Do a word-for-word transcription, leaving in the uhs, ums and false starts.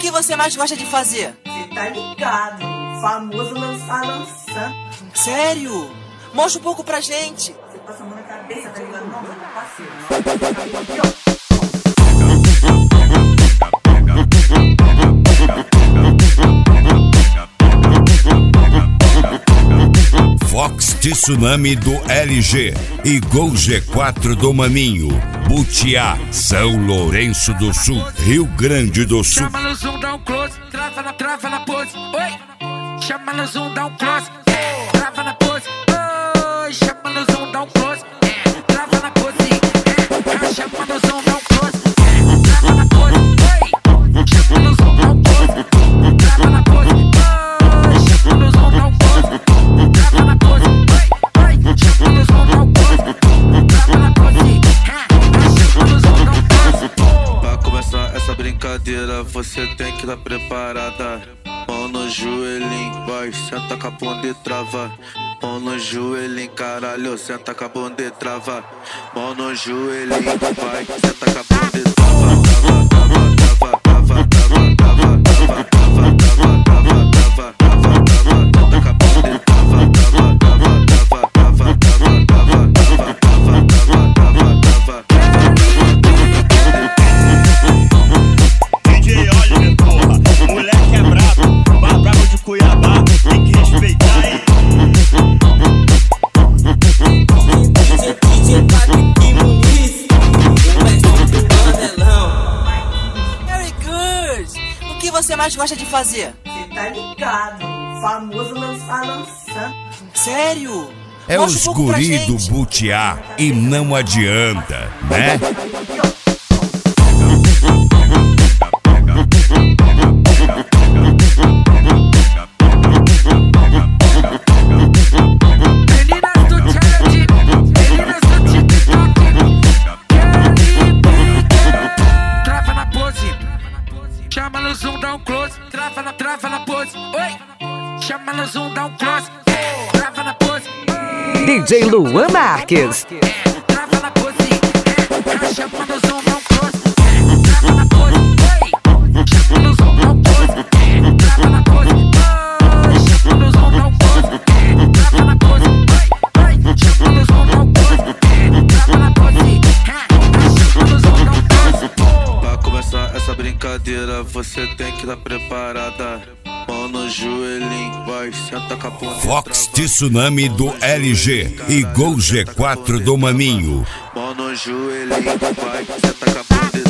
que você mais gosta de fazer? Cê tá ligado, famoso lançar lançando. Sério? Mostra um pouco pra gente. Você passa a mão na cabeça, tá ligado? Não, meu parceiro. Não, aqui, ó. Fox Tsunami do L G e Gol G quatro do Maninho, Butiá, São Lourenço do Sul, Rio Grande do Sul. Chama no zoom, dá um close, trava na, trava na pose, oi. Chama no zoom, dá um close, trava na pose, oi. Chama no zoom, dá um close, trava na pose, chama no zoom, dá um close, trava na pose, oi. Chama no zoom, dá um close, trava na pose, oi. Chama no zoom, dá um close, trava na pose, oi. Chama no zoom, dá um close, trava na pose, chama no zoom, dá um close. Pra começar essa brincadeira, você tem que estar preparada. Mão no joelhinho, vai, senta com a bunda e trava. Mão no joelhinho, caralho, senta com a bunda e trava. Mão no joelhinho, vai, senta com a bunda e trava. Trava, trava, trava, trava, trava, trava, trava, trava, trava, trava, trava, trava, senta com a bunda e trava. Trava, trava, trava, trava, trava, trava, trava, trava, trava, trava, trava. D J Oliver, porra, moleque é brabo, mais brabo de Cuiabá, tem que respeitar aí. Very good! O que você mais gosta de fazer? Cê tá ligado, famoso lançar lançando. Sério? É Mostra os um pouco pra guri do gente. Butiá e não adianta, né? Aqui, ó. Meninas do challenge, meninas do TikTok, trava na pose, chama no zoom, dá um close, trava na, trava na pose, oi. Chama no zoom, dá um close, trava na pose, D J Luan Marques. trava na pose, chama no zoom, dá um close, trava na pose, oi. Chama no zoom, dá um close, trava na pose, oi. Chama no zoom, dá um close, trava na pose, oi. Chama no zoom, dá um close, trava na pose, chama no zoom, dá um close. Pra começar essa brincadeira, você tem que estar preparada. Mão no joelhinho, vai, senta com a bunda e Fox trava. Tsunami do L G e Gol G quatro do Maninho. Mão no joelhinho, vai, senta com a bunda e